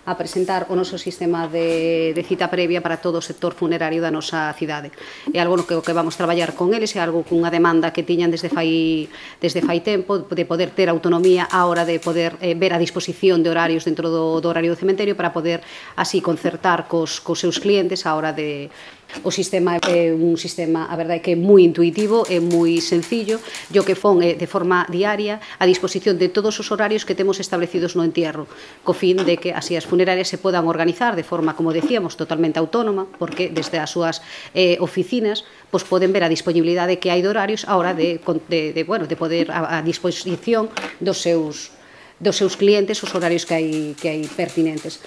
a presentar o noso sistema de cita previa para todo o sector funerario da nosa cidade. É algo no que vamos traballar con eles, é algo cunha demanda que tiñan desde fai tempo, de poder ter autonomía á hora de poder ver a disposición de horarios dentro do horario do cementerio para poder así concertar cos seus clientes á hora de... O sistema é un sistema, a verdade, que é moi intuitivo, é moi sencillo, e o que fon é de forma diaria a disposición de todos os horarios que temos establecidos no entierro, co fin de que así as funerarias se podan organizar de forma, como decíamos, totalmente autónoma, porque desde as súas oficinas poden ver a disponibilidade que hai de horarios a hora de poder a disposición dos seus clientes os horarios que hai pertinentes.